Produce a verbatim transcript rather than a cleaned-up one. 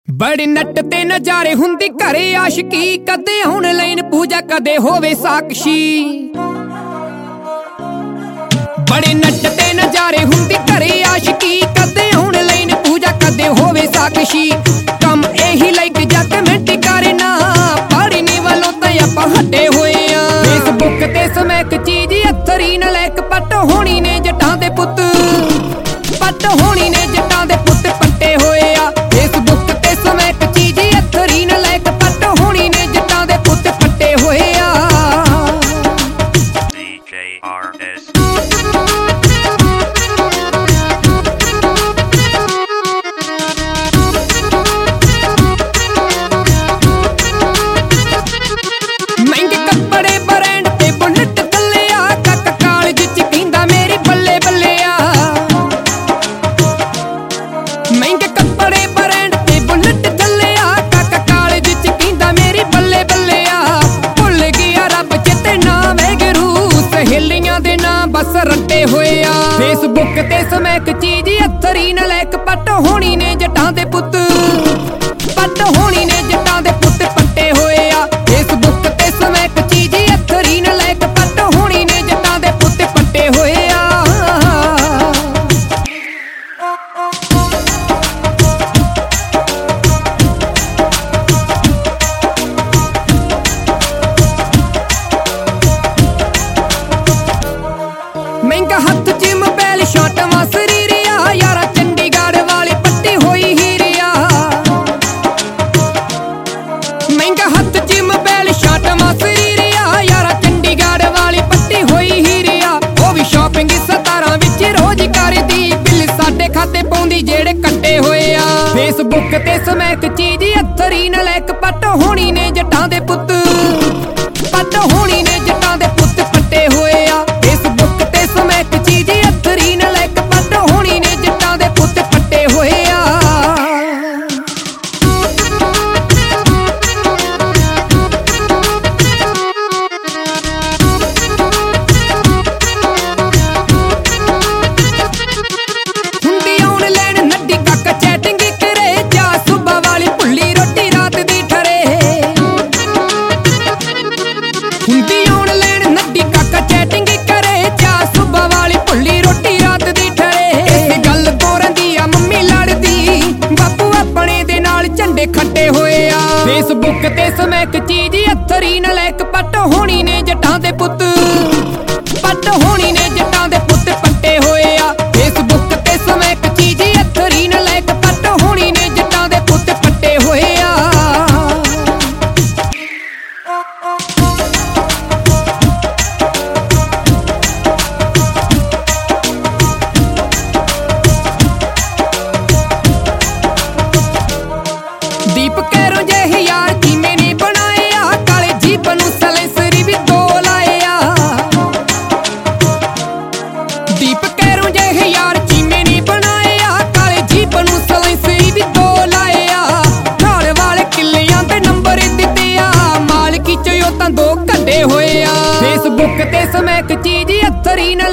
बड़े नट ते नजारे हुंदी घरे आशिकी, कदे ऑनलाइन पूजा कदे होवे साक्षी। बड़े नट ते नजारे हुंदी घरे आशिकी, कदे ऑनलाइन पूजा कदे होवे साक्षी। कम एही लाइक जग मिंट करे ना, पढ़ने वालों ते आपां हटे होए आ। फेसबुक ते समैक चीज अथरी न लैक, पट होनी ने जटां दे पुत्त, पट होनी ने जटां दे पुत्त पट्टे होए आ। फेसबुक ते समैक चीज अथरी न लैक, पट होनी ने जटां दे पुत्त पट्टे होए आ। D J R S महंगे कपड़े ब्रांड ते बुलेट थल्ले आ, काका कालज च कहंदा मेरी बल्ले बल्ले आ। महंगे कपड़े ब्रांड ते बुलेट थल्ले आ, काका कालज च कहंदा मेरी बल्ले बल्ले आ। भुल गया रब चेते ना वैगरू, सहेलियां दे ना बस रट्टे होए आ। फेसबुक ते समैक चीज अथरी न लैक, पट होनी ने जटां दे पुत्त, पट होनी ने जटां दे पुत्त पट्टे होए आ। फेसबुक ते समैक चीज अथरी न लैक, पट होनी ने जटां दे पुत्त पट्टे होए आ। महंगा हत्थ च मोबाइल शॉट वासरी रिया, यारा चंडीगढ़ वाली पट्टी होई ही रिया। महंगा हत्थ च मोबाइल शॉट वासरी रिया, यारा चंडीगढ़ वाली पट्टी होई ही रिया। वो भी शॉपिंग सतारां विच रोज करदी, बिल साडे खाते पाउंदी जेड़े कट्टे होए आ। फेसबुक ते समैक चीज अथरी न लैक, पट होनी ने जटां दे पुत्त, पट होनी ने जटां दे पुत्त पट्टे होए आ। फेसबुक ते समैक चीज अथरी न लैक, पट होनी ने जटां दे पुत्त पट्टे होए आ। हुंदी ऑनलाइन नड्डी काका चैटिंग करे, जा सुबह वाली भुल्ली रोटी रात दी ठरे। हुंदी ऑनलाइन नड्डी काका चैटिंग करे, जा सुबह वाली भुल्ली रोटी रात दी ठरे। इस गल तो रंदी आ मम्मी लड़दी, बापू अपने दे नाल झंडे खट्टे होए आ। फेसबुक ते समैक चीज अथरी न लैक, पट होनी ने जटां दे पुत्त, पट होनी ने जटां दे पुत्त पट्टे होए आ। फेसबुक ते समैक चीज अथरी न लैक, पट होनी ने जटां दे पुत्त पट्टे होए आ। दीप कैरों जेहे यार किवें ने बनाए आ, काले जीप नूं सलेंसरी भी दो लाए आ। दीप कैरों जेहे यार किवें ने बनाए आ, काले जीप नूं सलेंसरी भी दो लाए आ। ढाल वाले किल्लियां ते नंबर दित्ते आ, मालकी च ओ तां दो कड्डे होए आ। फेसबुक ते समैक चीज अथरी न